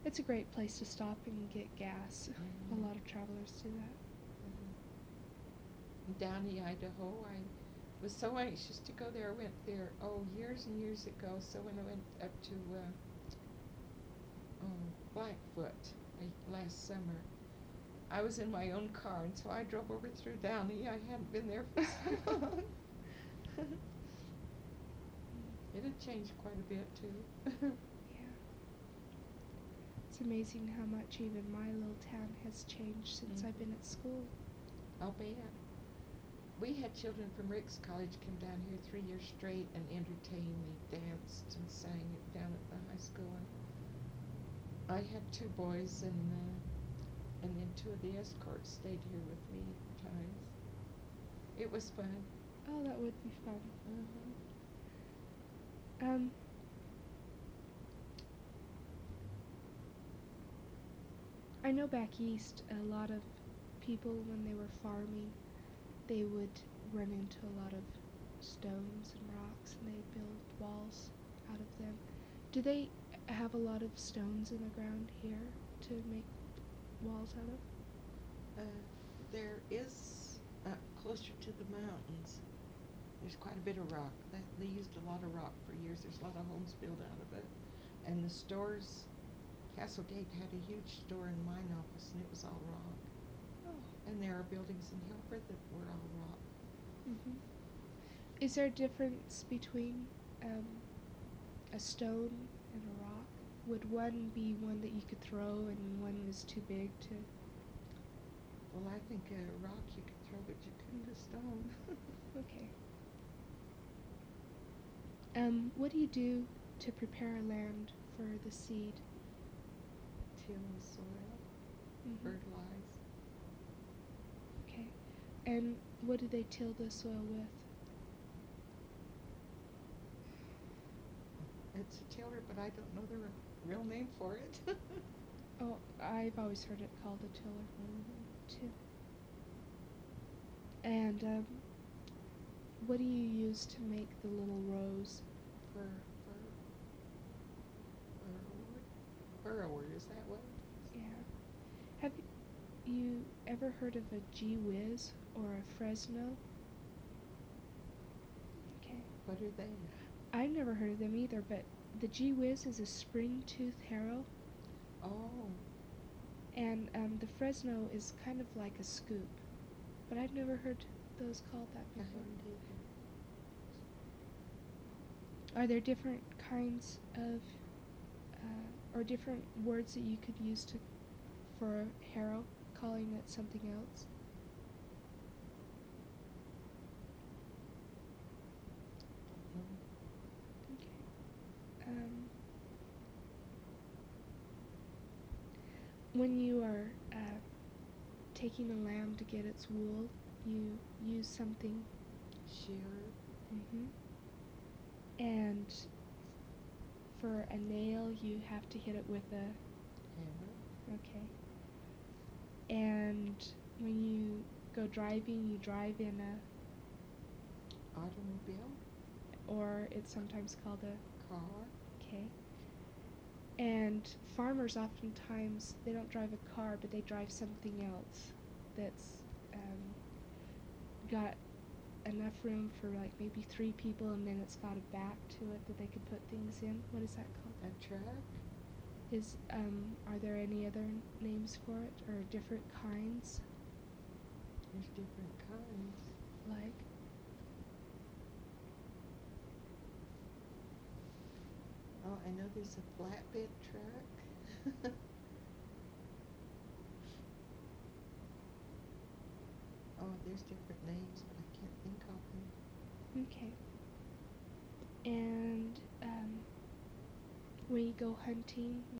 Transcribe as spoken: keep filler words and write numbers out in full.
It's a great place to stop and get gas. Mm-hmm. A lot of travelers do that. Mm-hmm. Down in Idaho, I was so anxious to go there. I went there, oh, years and years ago. So when I went up to uh, oh, Blackfoot uh, last summer, I was in my own car, and so I drove over through Downey. I hadn't been there for so long. It had changed quite a bit, too. Yeah. It's amazing how much even my little town has changed since Mhm. I've been at school. I'll bet. We had children from Ricks College come down here three years straight and entertained. They danced and sang it down at the high school. And I had two boys, and uh, and then two of the escorts stayed here with me at times. It was fun. Oh, that would be fun. Uh-huh. Um, I know back east, a lot of people, when they were farming, they would run into a lot of stones and rocks, and they'd build walls out of them. Do they have a lot of stones in the ground here to make walls out of? Uh, there is, uh, closer to the mountains, there's quite a bit of rock. That, they used a lot of rock for years. There's a lot of homes built out of it. And the stores, Castlegate had a huge store and mine office, and it was all rock. Oh. And there are buildings in Hilford that were all rock. Mm-hmm. Is there a difference between um, a stone and a rock? Would one be one that you could throw and one is too big to? Well, I think a rock you could throw, but you couldn't a stone. Okay. Um, what do you do to prepare land for the seed? Till the soil, Mhm. fertilize. Okay. And what do they till the soil with? It's a tiller, but I don't know the r- real name for it. Oh, I've always heard it called a tiller Mhm. too. And um, what do you use to make the little rows? For, for, burrower? Burrower, is that what? Yeah. Have y- you ever heard of a Gee Whiz or a Fresno? Okay. What are they? I've never heard of them either, but the Gee Whiz is a spring-tooth harrow, Oh, and um, the Fresno is kind of like a scoop. But I've never heard those called that I before. haven't either. Are there different kinds of, uh, or different words that you could use to, for a harrow, calling it something else? No. Okay. Um, when you are uh, taking a lamb to get its wool, you use something. Shearer. Mm-hmm. And for a nail, you have to hit it with a. Hammer. Okay. And when you go driving, you drive in a, Automobile. or it's sometimes called a. Car. Okay. And farmers oftentimes, they don't drive a car, but they drive something else that's um, got enough room for like maybe three people, and then it's got a back to it that they could put things in. What is that called? A truck. Is um, are there any other n- names for it, or different kinds? There's different kinds. Like? Oh, I know there's a flatbed truck. Oh, there's different names, but I can't think of them. Okay. And um, when you go hunting,